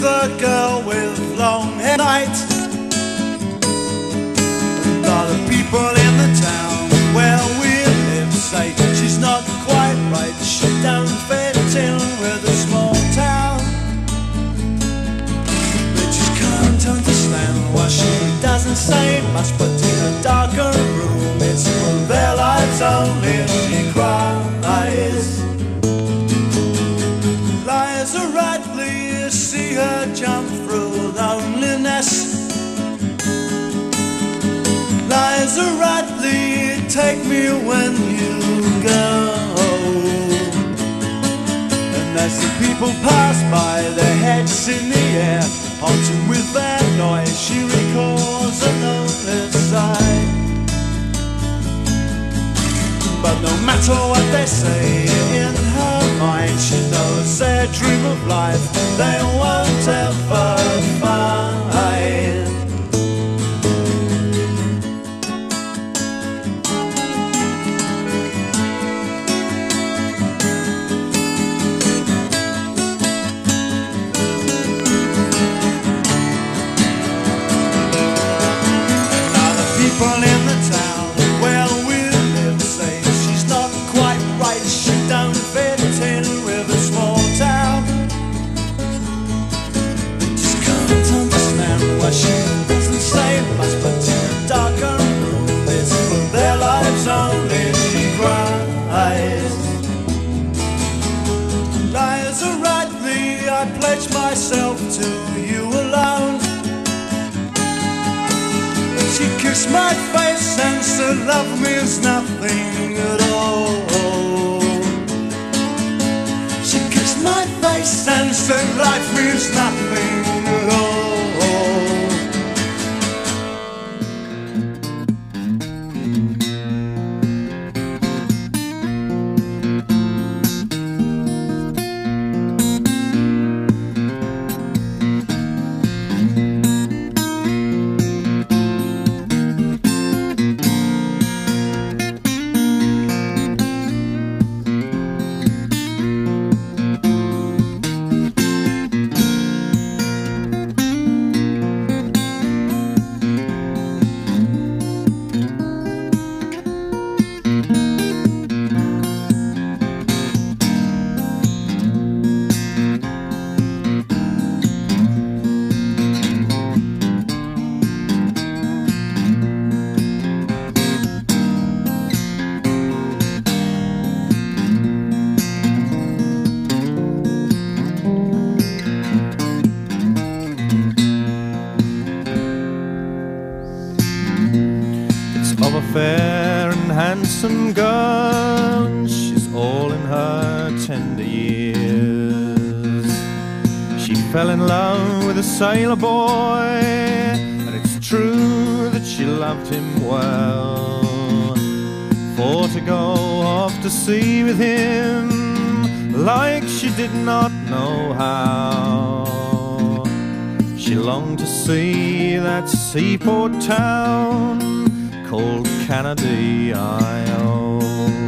The girl with long hair night. A lot of people in the town where we live say she's not quite right. She don't fit in with a small town. They just can't understand why she doesn't say much, but in a darker room it's for their lives only. She cries. Liza Radley, you see her jump through loneliness. Liza Radley, take me when you go. And as the people pass by, their heads in the air, haunted with their noise, she recalls a lonely sight. But no matter what they say, in her mind she knows their dream of life they won't ever find. Now the people in the town where we live say she's not quite right. She don't fit in with a small town. They just can't understand why she doesn't say much, but in a darker room it's for their lives only. She cries. Liza Radley, I pledge myself to you alone. She kissed my face and said love means nothing at all. She kissed my face and said life means nothing at all. Of a fair and handsome girl, she's all in her tender years. She fell in love with a sailor boy, and it's true that she loved him well. For to go off to sea with him, like she did not know how, she longed to see that seaport town called Canada-I-O.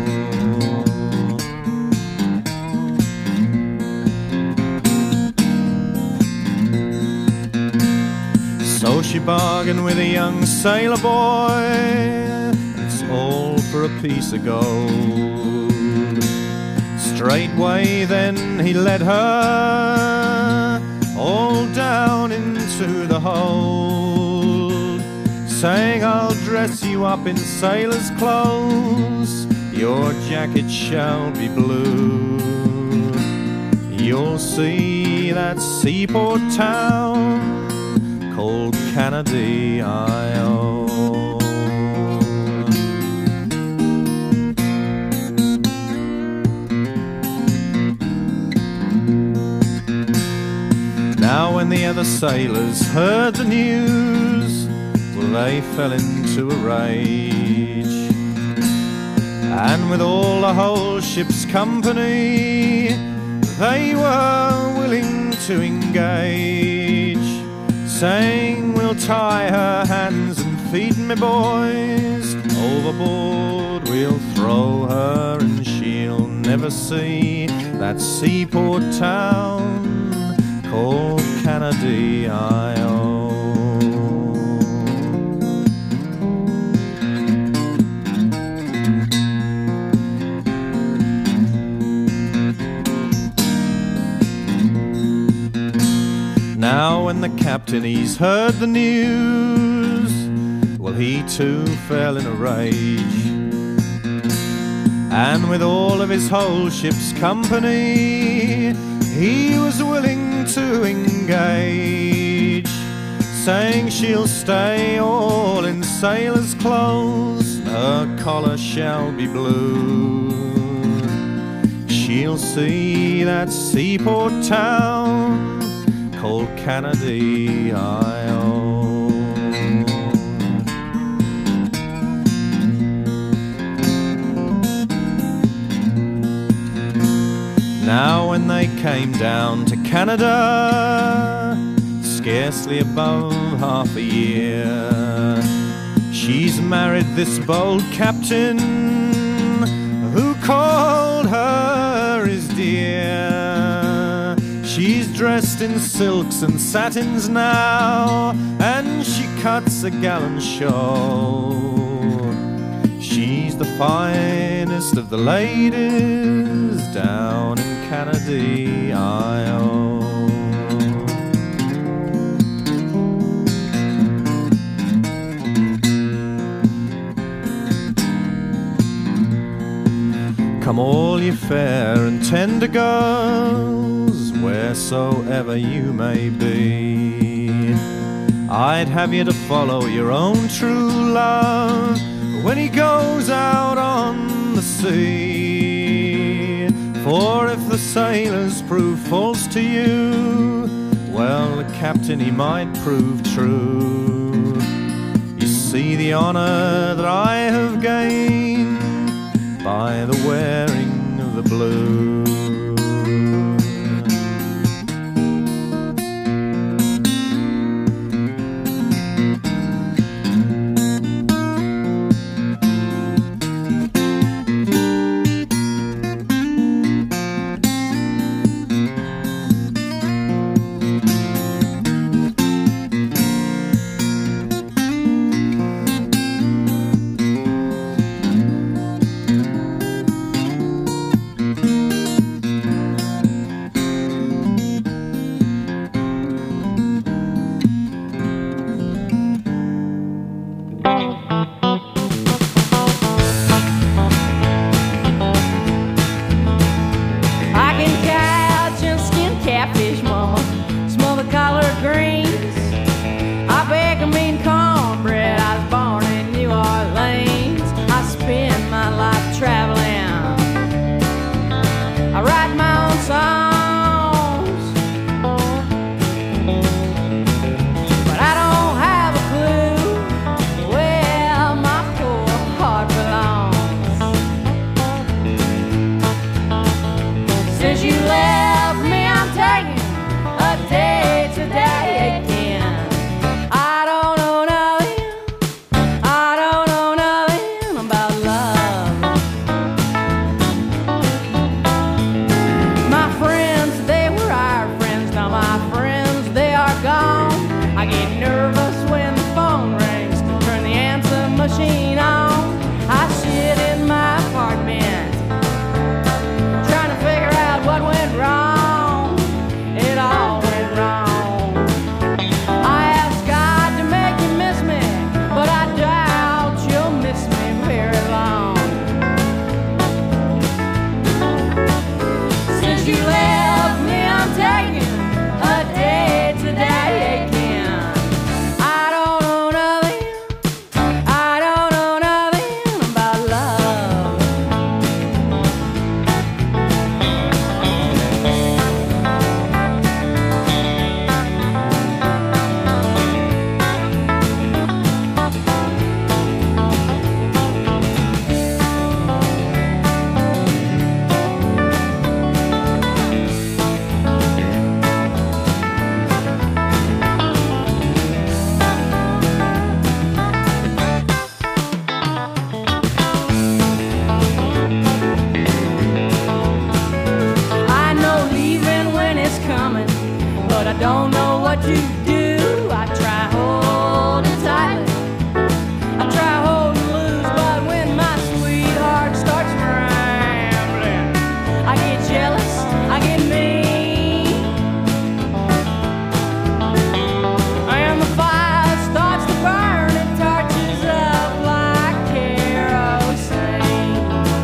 So she bargained with a young sailor boy, and it's all for a piece of gold. Straightway then he led her all down into the hold, saying, I'll dress you up in sailor's clothes, your jacket shall be blue. You'll see that seaport town called Canada-I-O. Now when the other sailors heard the news, well, they fell into a rage, and with all the whole ship's company, they were willing to engage, saying, we'll tie her hands and feet, me boys, overboard we'll throw her, and she'll never see that seaport town called Cannadio. Now when the captain he's heard the news, well he too fell in a rage, and with all of his whole ship's company he was willing to engage, saying she'll stay all in sailor's clothes, her collar shall be blue. She'll see that seaport town called Cannadio. Now when they came down to Canada, scarcely above half a year, she's married this bold captain who called her his dear. She's dressed in silks and satins now, and she cuts a gallant shawl. She's the finest of the ladies down in Cannadio. Come all ye fair and tender girls, wheresoever you may be, I'd have you to follow your own true love when he goes out on the sea. For if the sailors prove false to you, well, the captain he might prove true. You see the honor that I have gained by the wearing of the blue. you do. I try holding tightly, I try holding loose, but when my sweetheart starts rambling, I get jealous, I get mean, and the fire starts to burn, it torches up like kerosene.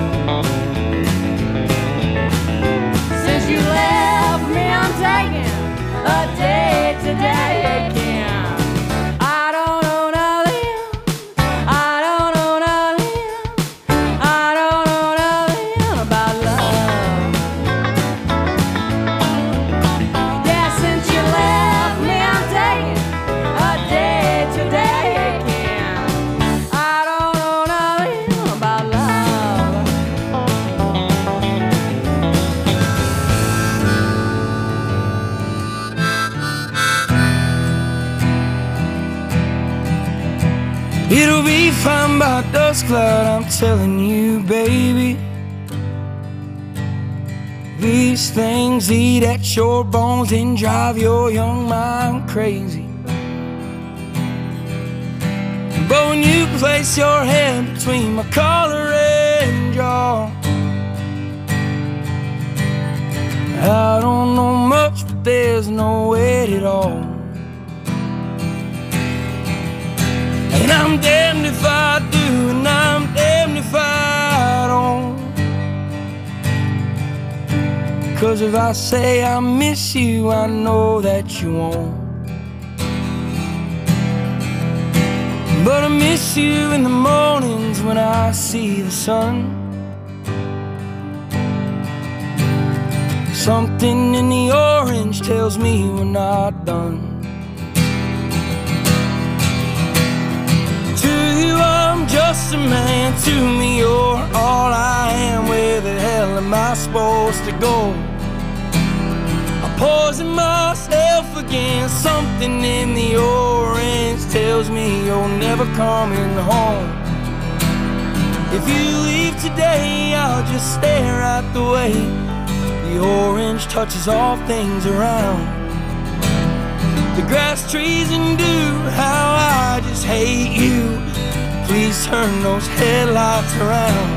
Since you left me, I'm taking a day today again. I don't know nothing, I don't know nothing, I don't know nothing about love. Yeah, since you left me, I'm taking a day today again. I don't know nothing about love. It'll be fine by dusk cloud, I'm telling you, baby. These things eat at your bones and drive your young mind crazy. But when you place your hand between my collar and jaw, I don't know much, but there's no weight at all. And I'm damned if I do, and I'm damned if I don't. 'Cause if I say I miss you, I know that you won't. But I miss you in the mornings when I see the sun. Something in the orange tells me we're not done. To you I'm just a man, to me you're all I am. Where the hell am I supposed to go? I poison myself again. Something in the orange tells me you're never coming home. If you leave today, I'll just stare at the way the orange touches all things around. The grass, trees, and dew, how I just hate you. Please turn those headlights around.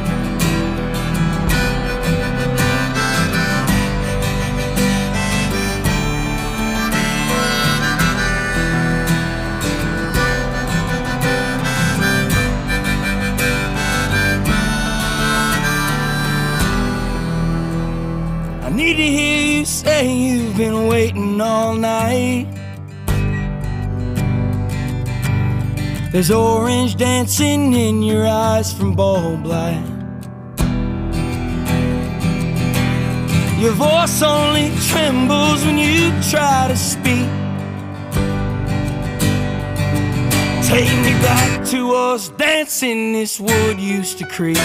I need to hear you say you've been waiting all night. There's orange dancing in your eyes from bulb light. Your voice only trembles when you try to speak. Take me back to us dancing this wood used to creep.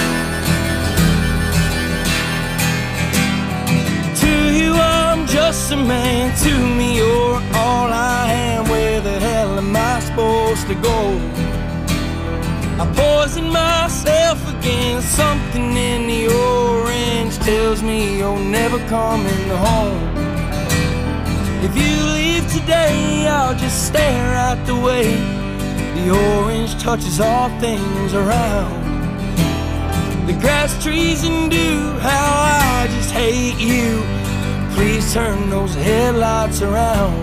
To you I'm just a man, to me you're all I am. Where the hell am I supposed to go? I poison myself again. Something in the orange tells me you're never coming home. If you leave today, I'll just stare at the way the orange touches all things around. The grass, trees, and dew, how I just hate you. Please turn those headlights around.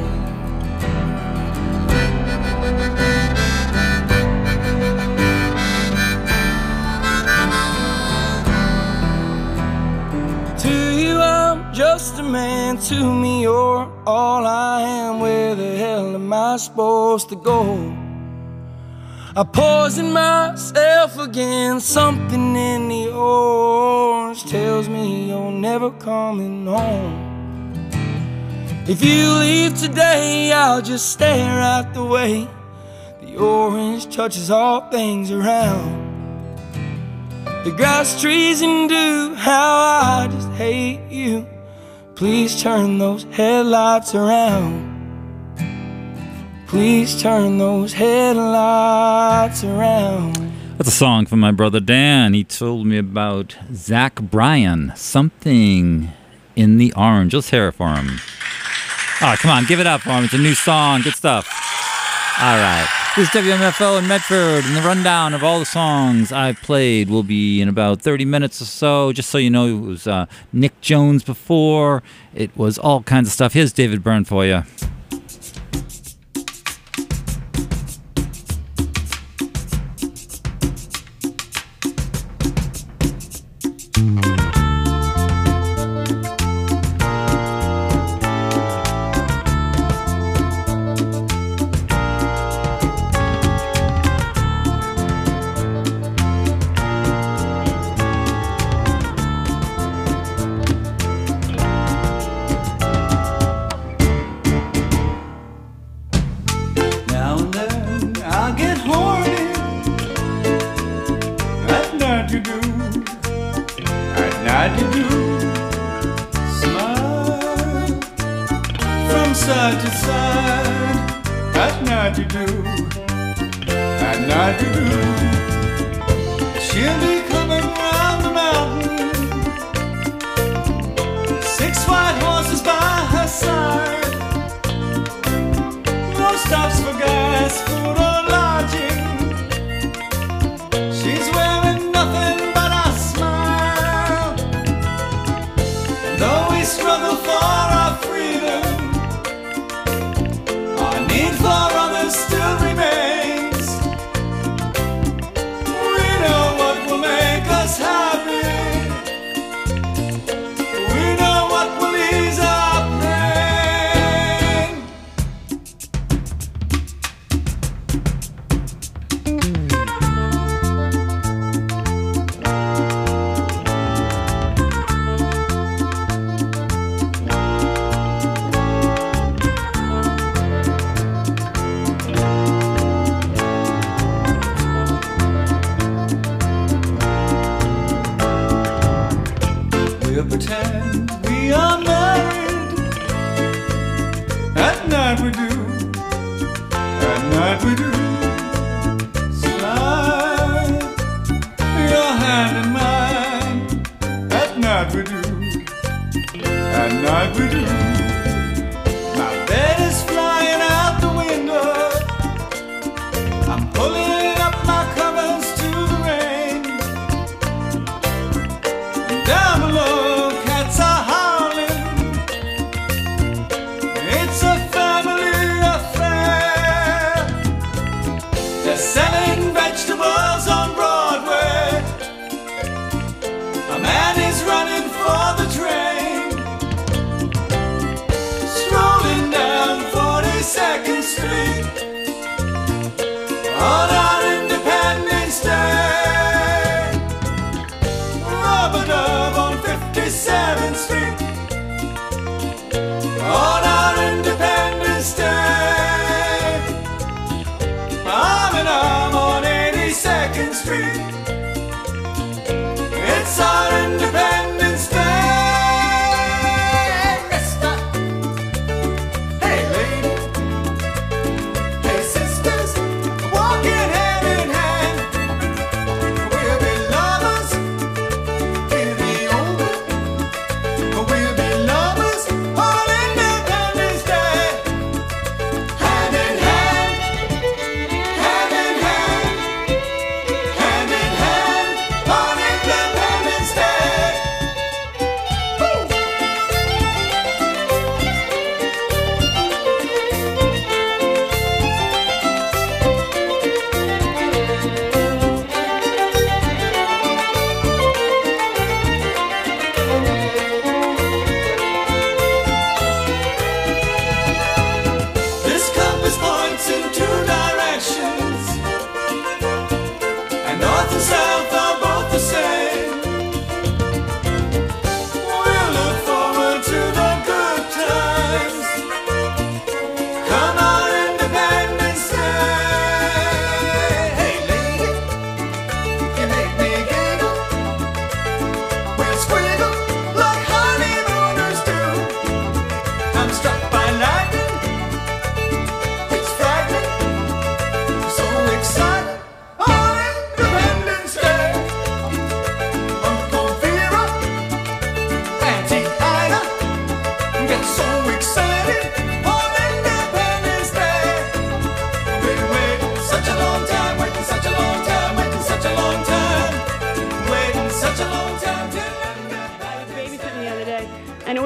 To you I'm just a man, to me you're all I am. Where the hell am I supposed to go? I poison myself again. Something in the orange tells me you're never coming home. If you leave today, I'll just stare at the way the orange touches all things around. The grass, trees, and dew, how I just hate you. Please turn those headlights around. Please turn those headlights around. That's a song from my brother Dan. He told me about Zach Bryan, Something in the Orange. Let's hear it for him. Oh, come on, give it up for him. It's a new song. Good stuff. All right. This is WMFO in Medford, and the rundown of all the songs I played will be in about 30 minutes or so. Just so you know, it was Nick Jones before. It was all kinds of stuff. Here's David Byrne for you.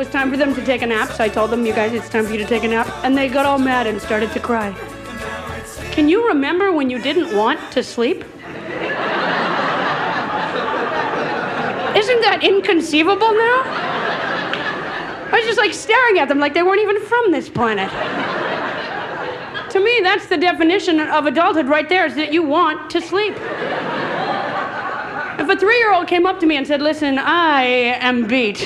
was time for them to take a nap, so I told them, you guys, it's time for you to take a nap. And they got all mad and started to cry. Can you remember when you didn't want to sleep? Isn't that inconceivable now? I was just like staring at them like they weren't even from this planet. To me, that's the definition of adulthood right there, is that you want to sleep. If a 3-year-old came up to me and said, listen, I am beat.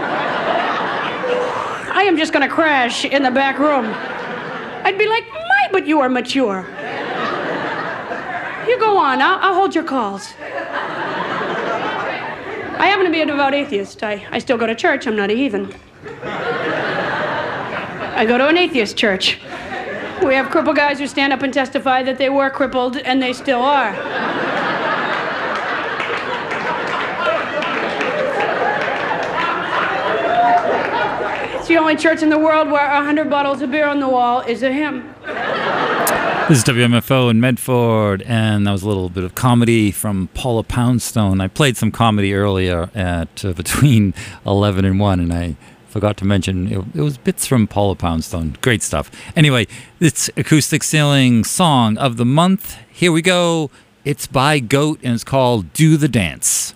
I am just gonna crash in the back room. I'd be like, my, but you are mature. You go on, I'll hold your calls. I happen to be a devout atheist. I still go to church, I'm not a heathen. I go to an atheist church. We have crippled guys who stand up and testify that they were crippled, and they still are. It's the only church in the world where 100 bottles of beer on the wall is a hymn. This is WMFO in Medford, and that was a little bit of comedy from Paula Poundstone. I played some comedy earlier at between 11 and 1, and I forgot to mention it was bits from Paula Poundstone. Great stuff. Anyway, it's Acoustic Ceiling Song of the Month. Here we go. It's by Goat, and it's called Do the Dance.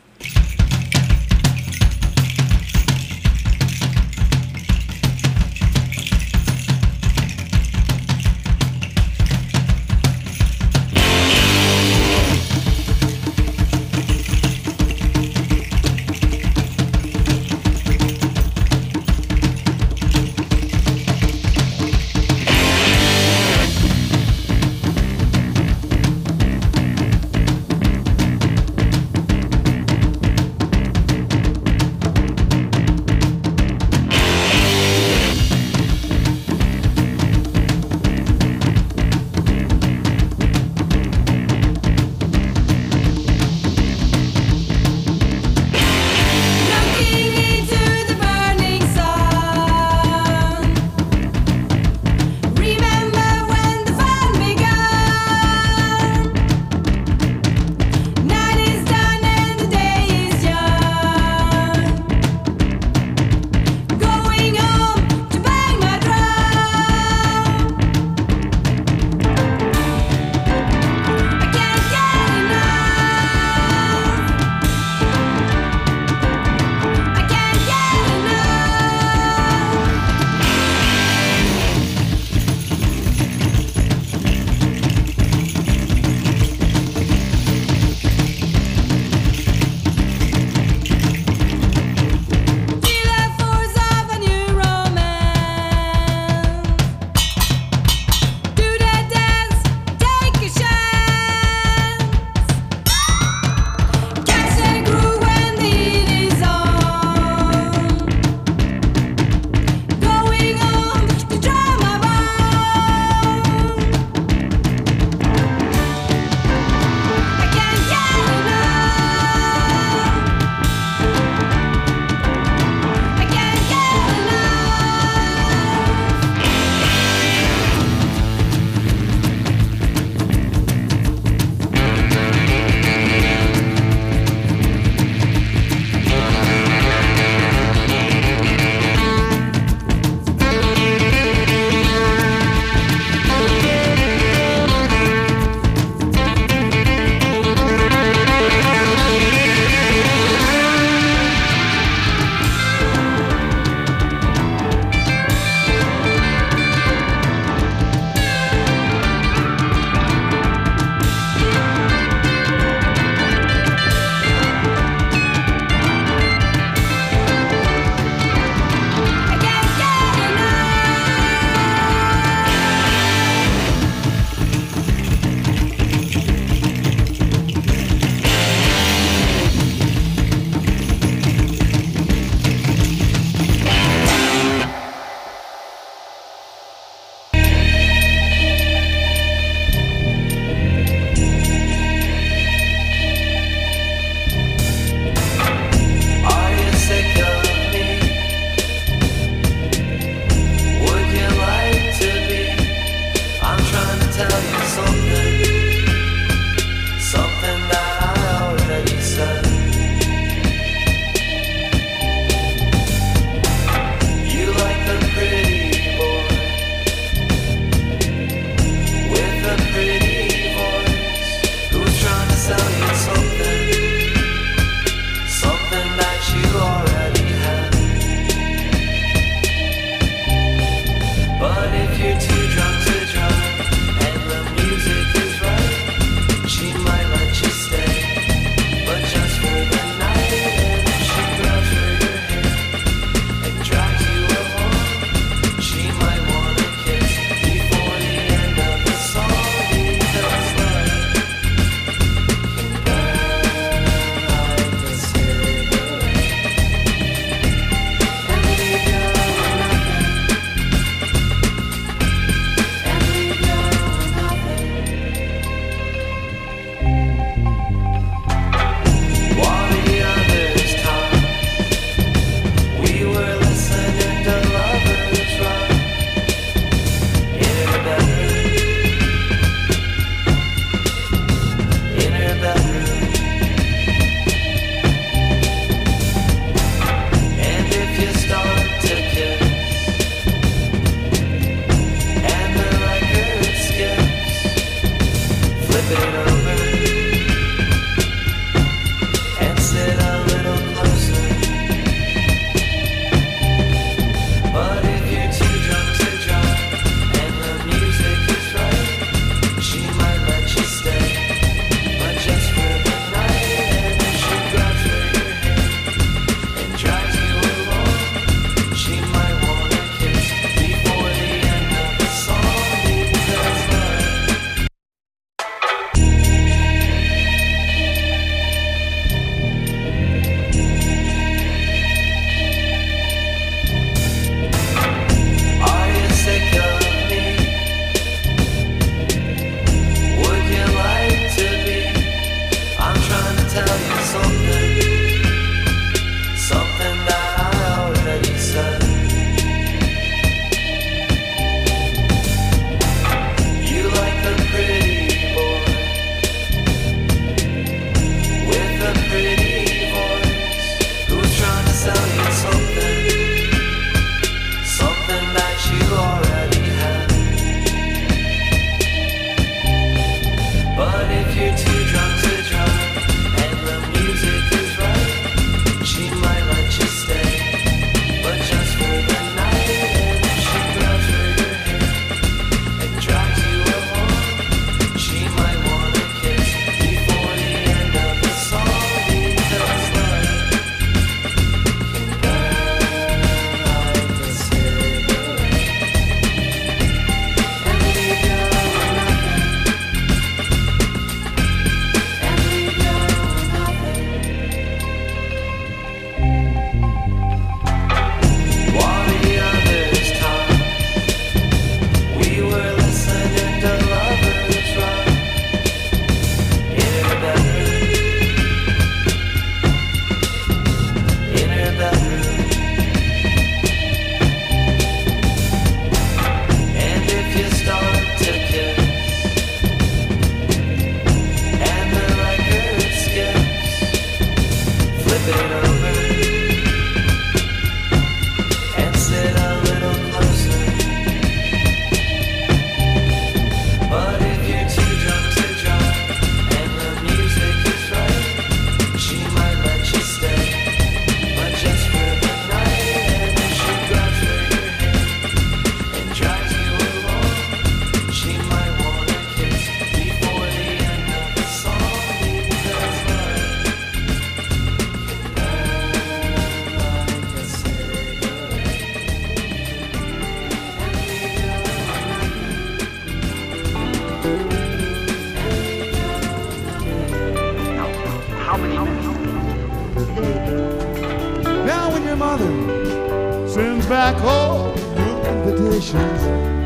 back all your invitations.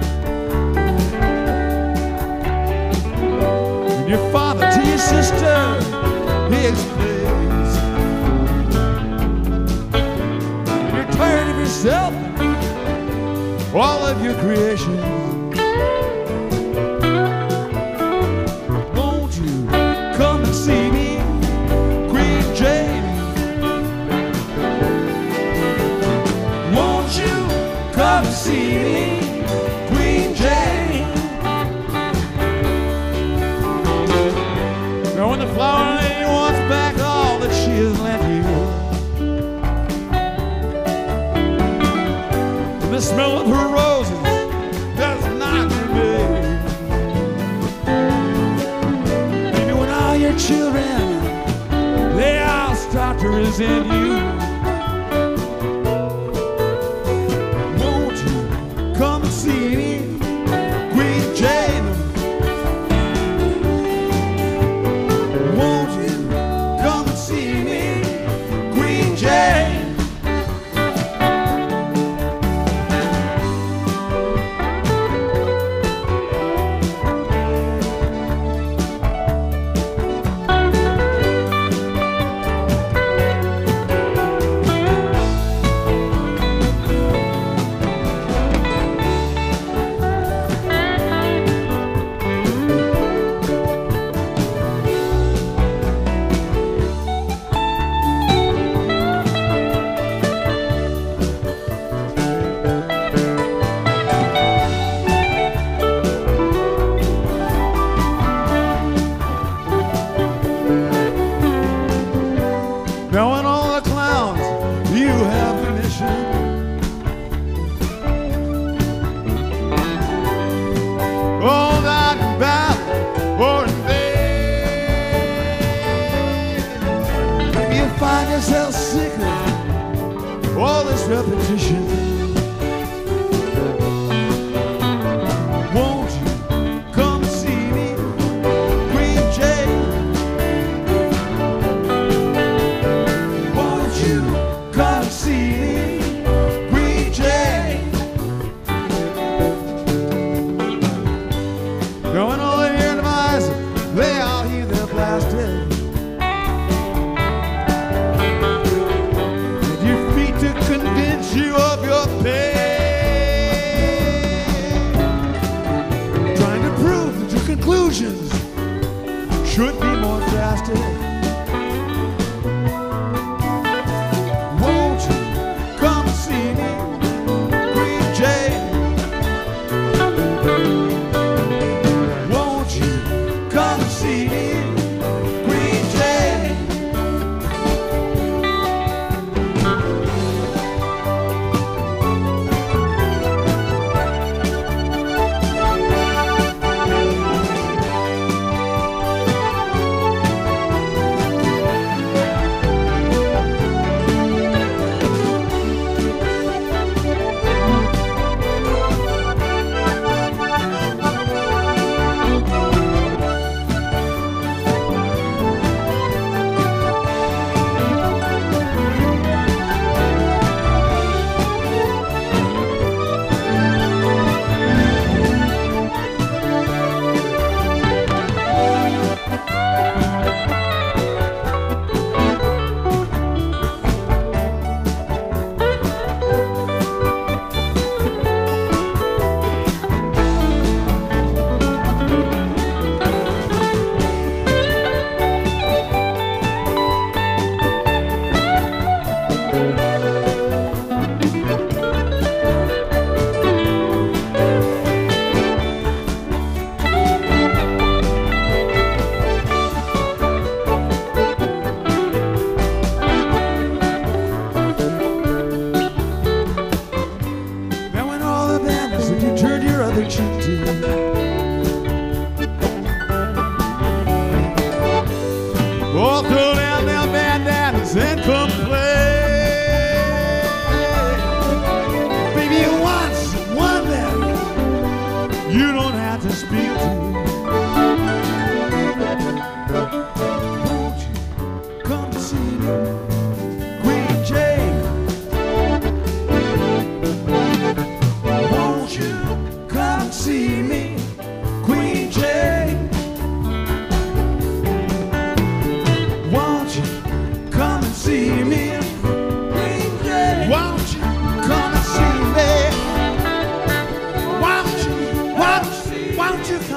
And your father to your sister, he explains. You're tired of yourself, all of your creations. Won't you come and see me, Queen Jane? Won't you come and see me, Queen Jane? Now when the flower lady wants back all that she has lent you, and the smell of her roses does not remain, maybe when all your children, they all start to resent you, won't you come and see me, Queen Jane? Won't you come and see me, Queen Jane? Knowing all the clowns, you have permission. Oh, not in battle or in vain. You find yourself sick of all this repetition. Won't you come see me, Queen Jane? Won't you come see me, Queen Jane? Going all in your devices, they all hear their blasted. And your feet to convince you of your pain. Trying to prove that your conclusions should be more drastic. Won't you come see me, Queen Jane? Won't you come see me, Queen Jane? Oh, throw down them bandanas and come play. Baby, you want someone that you don't have to speak to. Won't you come see me, Queen Jane?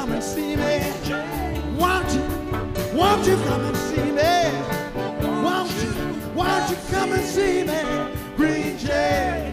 come and see me? Won't you come and see me? Won't you come and see me? Green Jay.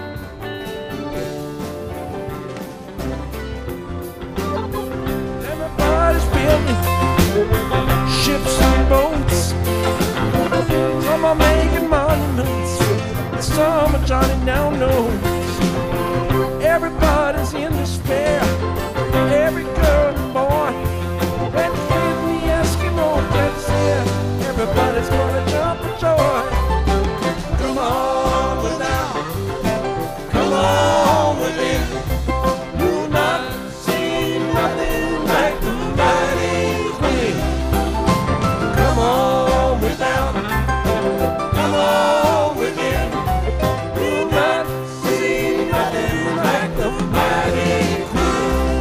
Everybody's building ships and boats. Some are making monuments, some are jotting down notes. Everybody's in despair, every girl and boy. Red kid and the Eskimo, that's it. Everybody's gonna jump for joy. Come on without, come on with it. You'll not see nothing like the mighty queen. Come on without, come on with it. You'll not see nothing like the mighty queen.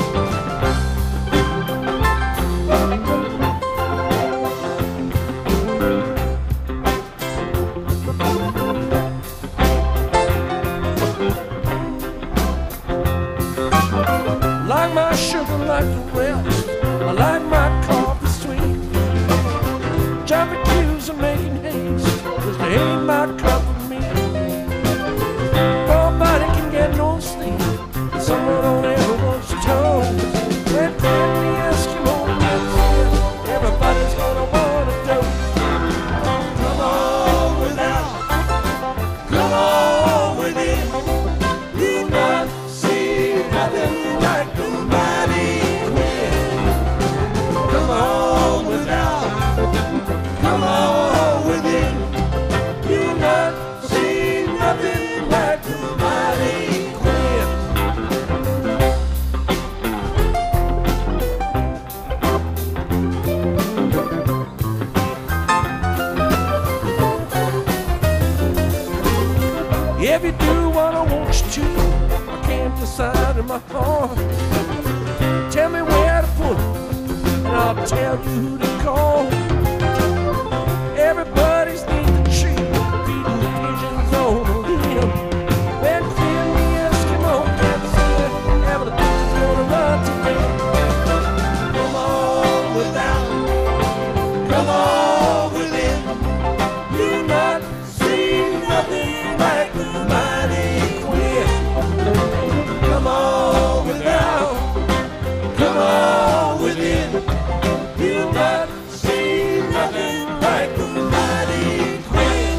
Like my sugar, like the rest. I like my coffee sweet. Jumping queues and making haste, 'cause they ain't my cup of meat. Nobody can get no sleep, someone don't ever wants to toast. Red crab, the Eskimo, that's it. Everybody's gonna wanna do. Come on without, come on with it. You not see nothing like the mighty queen. Come on without, come on with it. You not see nothing like the mighty queen. If you do what I want you to, I can't decide in my heart. Tell me where to put it, and I'll tell you who to call. Everybody's need the tree, feeding the pigeons on the limb. Red fin, the Eskimo, that's it. Everything's gonna run today. Come on without, come on with it. You not see nothing like the mighty queen. Come on without, come on with it. You not see nothing like the mighty queen.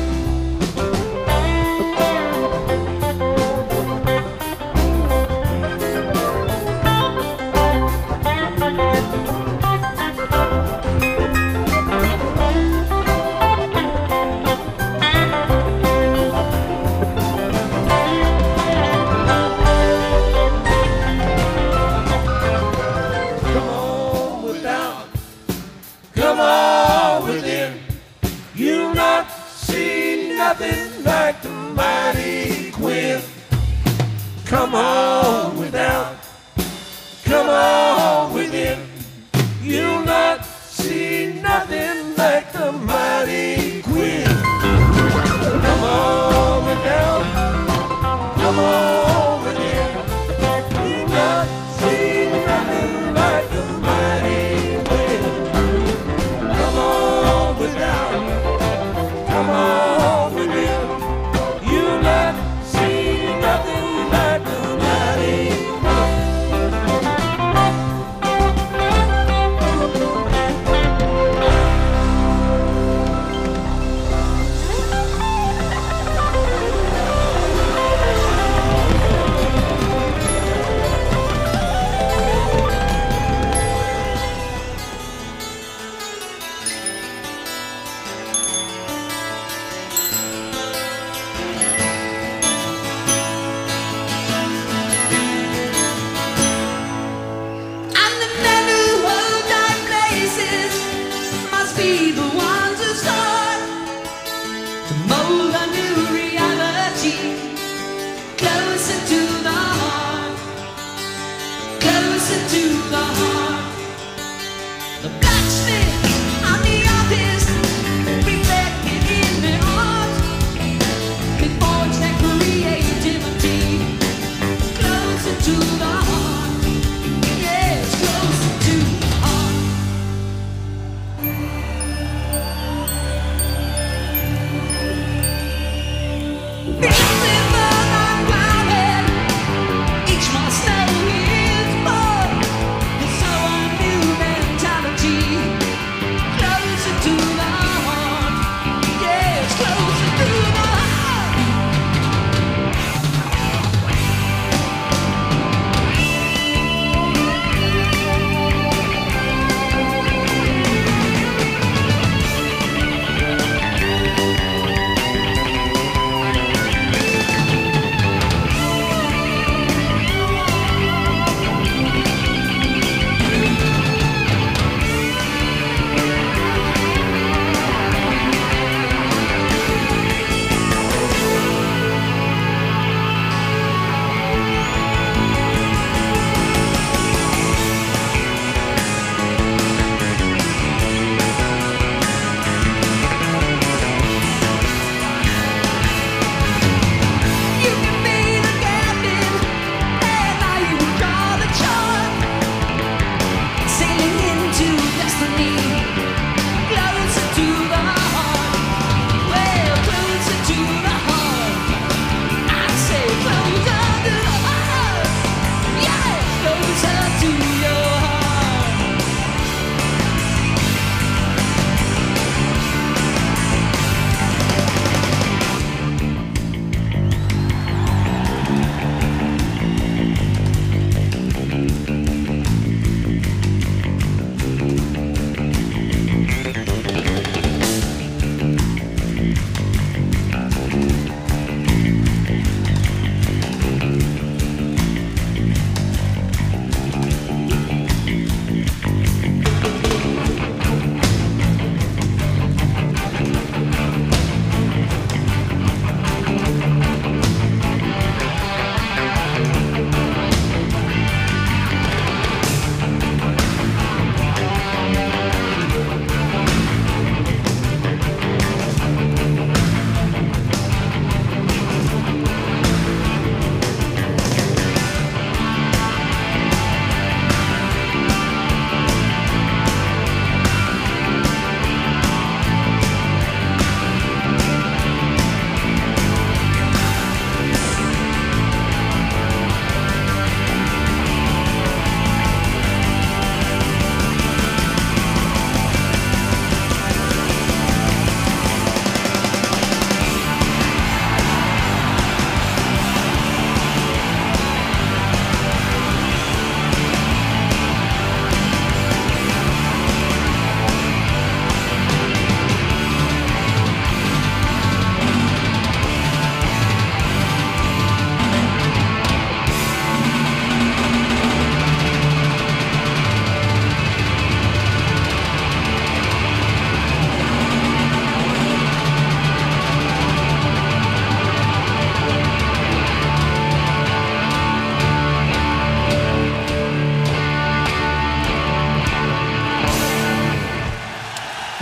Come on without, come on within. You not see nothing like the mighty queen. Come on without, come on within. You not see nothing like the mighty queen. Come on without, come on within. You not see nothing like the mighty queen. Come on without, come on within. You not see nothing like the mighty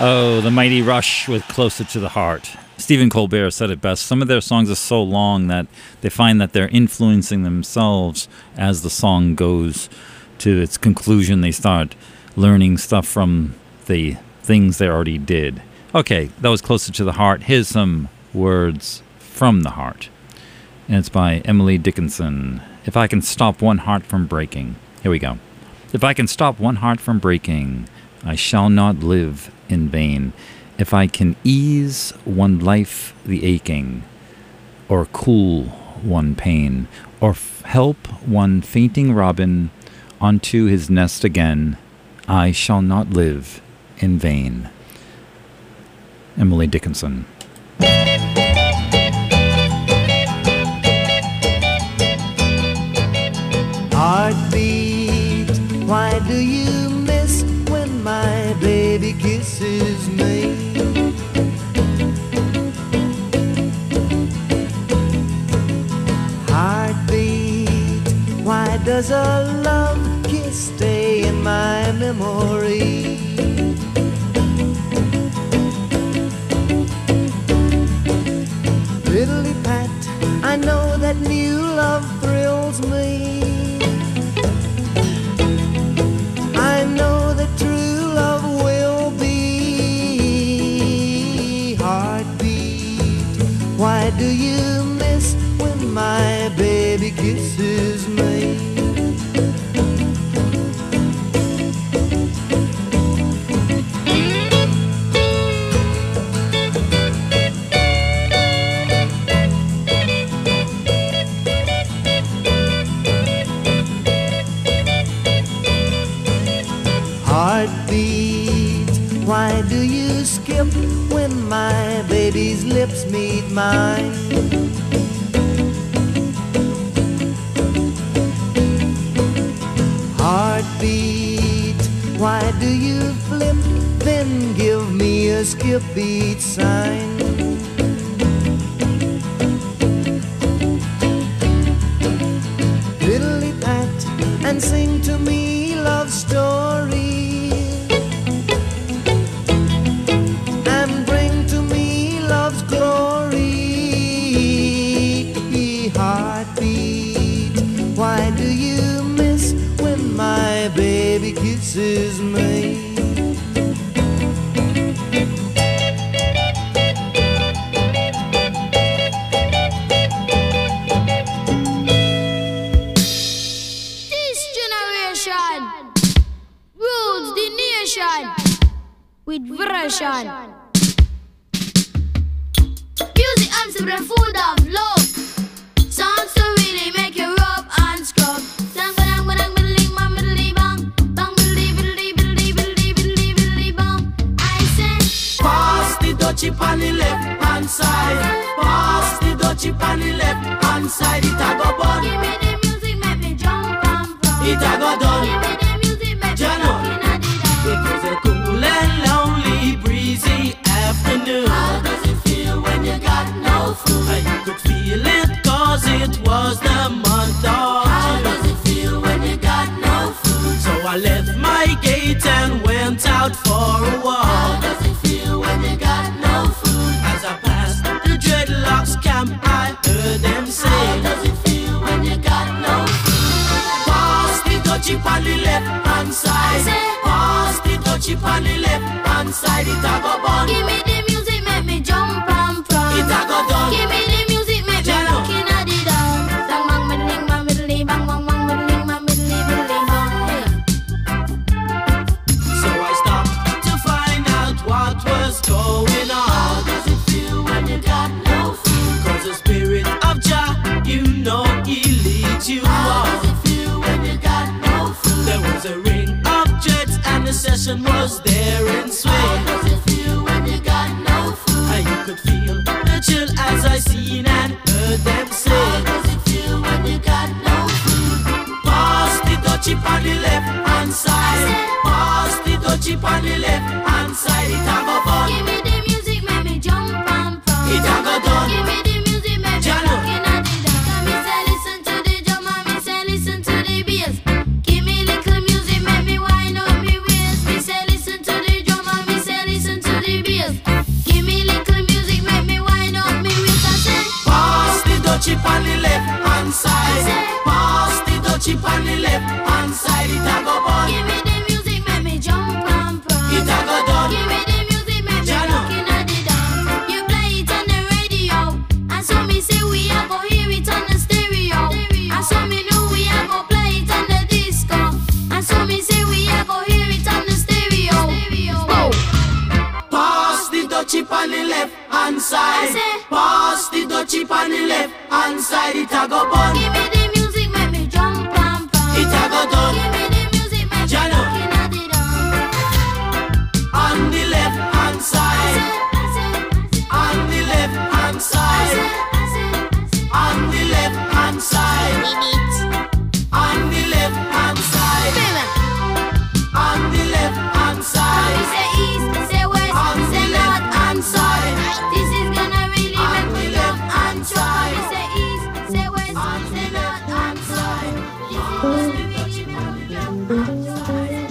Oh, the Mighty Rush with Closer to the Heart. Stephen Colbert said it best. Some of their songs are so long that they find that they're influencing themselves as the song goes to its conclusion. They start learning stuff from the things they already did. Okay, that was Closer to the Heart. Here's some words from the heart. And it's by Emily Dickinson. If I can stop one heart from breaking. Here we go. If I can stop one heart from breaking, I shall not live in vain. If I can ease one life the aching, or cool one pain, or help one fainting robin onto his nest again, I shall not live in vain. Emily Dickinson. Heartbeat, why do you miss when my baby kisses me? Heartbeat, why does a love kiss stay in my memory? Fiddly pat, I know that new love thrills me. I know that true love will be. Heartbeat, why do you miss when my baby kisses me? Heartbeat, why do you skip when my baby's lips meet mine? Heartbeat, why do you flip, then give me a skip beat sign? Fiddly pat and sing to me love stories. Heartbeat, why do you miss when my baby kisses me? This generation rules the nation with version. Music answer the food of love. Songs to really make you rub and scrub. Dang ba dang biddly bang biddly bang bang biddly biddly biddly biddly biddly biddly bang. I say, Pass the dutchie on the left hand side. Pass the dutchie on the left hand side. It a go bun. give me the music, make me jump and from. It a go done. Give me the music, make me Jano. looking at the It was a cool and lonely, breezy afternoon. How does it feel when you got no food? You could feel it 'cause it was the month of How June. does it feel when you got no food? So I left my gate and went out for a How walk. does it feel when you got no food? As I passed the dreadlocks camp, I heard them How say, does it feel when you got no food? pass the dutchie on the left hand side. Pass the dutchie on the left hand side. It a go bun. Give me the music, make me jump and from. It a go done. Give me the music, make me Jano. looking at the down. Bang bang biddly bang biddly bang bang bang biddly bang biddly biddly bang. So I stopped to find out what was going How on. does it feel when you got no food? 'Cause the spirit of Jah, you know he leads you How on. does it feel when you got no food? There was a ring of jets and the session was there in How swing. does it feel when you got no food? And you could feel the chill as I seen and heard them How say, does it feel when you got no food? pass the dutchie on the left hand side. Pass the dutchie on the left hand side. It a go bun. Give me the music, make me jump and from. It a go done. Give me the music, make me Jano. looking at the down. Come me say listen to the drum and me say listen to the bass. Give me little music, make me wind up me waist. Me say listen to the drum and me say listen to side. Pass the dutchie on the left hand side. It a go bun. Give me the music, make me jump and pound. It a go done. Give me the music, make me Jano. looking at it down. On the left hand side. On the left hand side. On the left hand side. On the left hand side. On the left hand side. We say east, say west, On the say left north hand and side. south. This is gonna really On make me the jump left and hand shout. side. We say east, say west, On the say left north hand and side. south. This is gonna really make me jump and shout.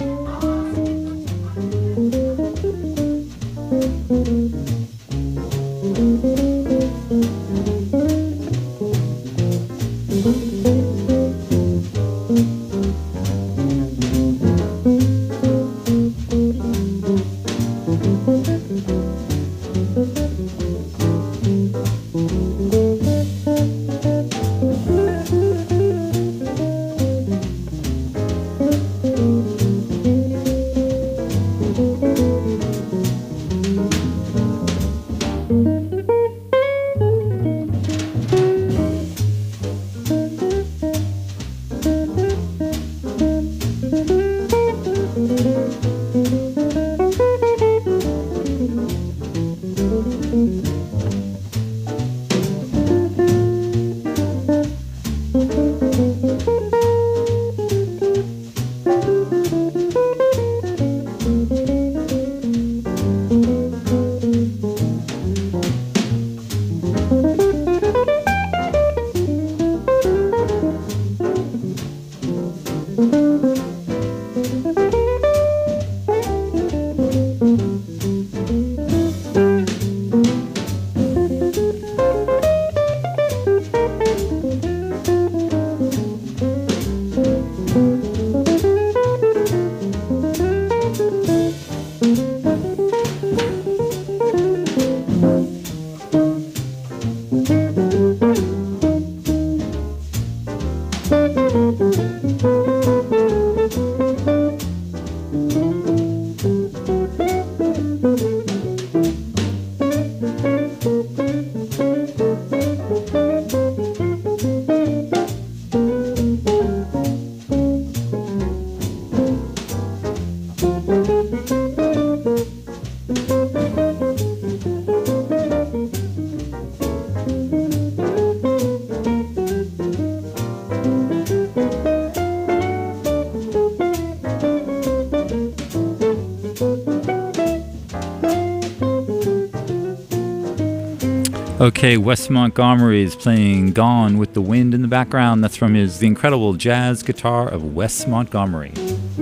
Okay, Wes Montgomery is playing Gone with the Wind in the background. That's from The Incredible Jazz Guitar of Wes Montgomery.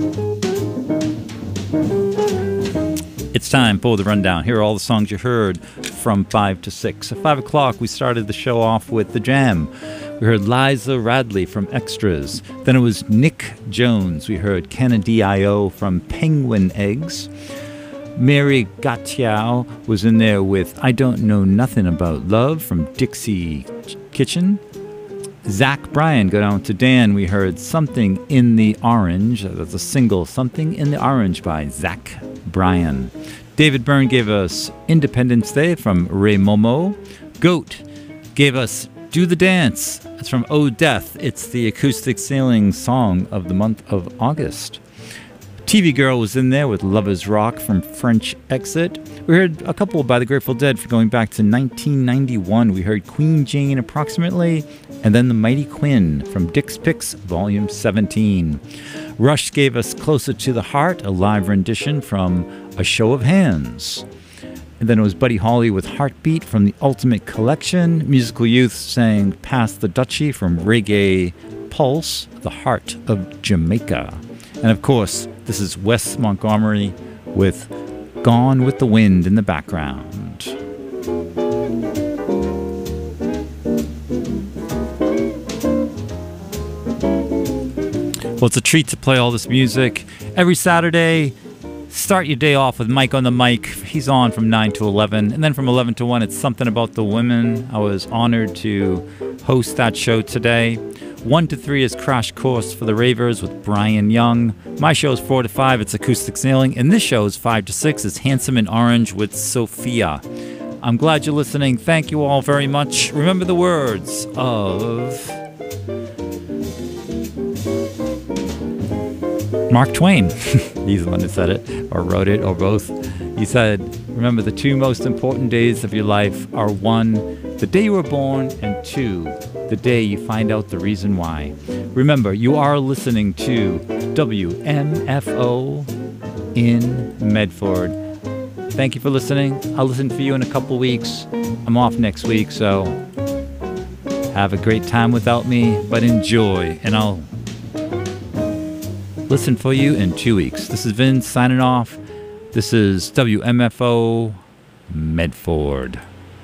It's time for the rundown. Here are all the songs you heard from 5 to 6. At 5 o'clock, we started the show off with The Jam. We heard Liza Radley from Extras. Then it was Nick Jones. We heard Cannadio from Penguin Eggs. Mary Gatiao was in there with I Don't Know Nothing About Love from Dixie Kitchen. Zach Bryan, go down to Dan. We heard Something in the Orange. That's a single, Something in the Orange by Zach Bryan. David Byrne gave us Independence Day from Ray Momo. Goat gave us Do the Dance. That's from Oh Death. It's the acoustic sailing song of the month of August. TV Girl was in there with Lovers Rock from French Exit. We heard a couple by the Grateful Dead for going back to 1991. We heard Queen Jane Approximately, and then The Mighty Quinn from Dick's Picks, Volume 17. Rush gave us Closer to the Heart, a live rendition from A Show of Hands. And then it was Buddy Holly with Heartbeat from the Ultimate Collection. Musical Youth sang Pass the Dutchie from Reggae Pulse, The Heart of Jamaica. And of course, this is Wes Montgomery with Gone with the Wind in the background. Well, it's a treat to play all this music. Every Saturday, start your day off with Mike on the mic. He's on from 9 to 11. And then from 11 to 1, it's Something About the Women. I was honored to host that show today. 1 to 3 is Crash Course for the Ravers with Brian Young. My show is 4 to 5, it's Acoustic Sailing. And this show is 5 to 6, it's Handsome in Orange with Sophia. I'm glad you're listening. Thank you all very much. Remember the words of Mark Twain. He's the one who said it, or wrote it, or both. He said, remember the two most important days of your life are 1, the day you were born, and 2, the day you find out the reason why. Remember, you are listening to WMFO in Medford. Thank you for listening. I'll listen for you in a couple weeks. I'm off next week, so have a great time without me, but enjoy, and I'll listen for you in 2 weeks. This is Vince signing off. This is WMFO Medford.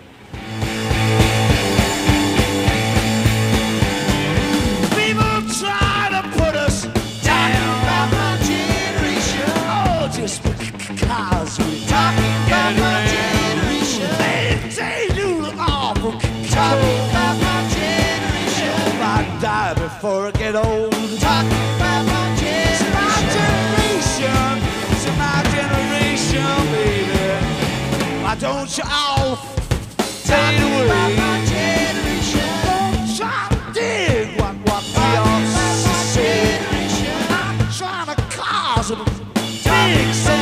People try to put us down about my generation. Oh, just because we're talking about my generation. They do look awful talking about my generation. I might die before I get old. Talking about my generation. It's my generation, baby. Why don't you all fade away? About my generation. Don't try to dig what we all say. I'm trying to cause a big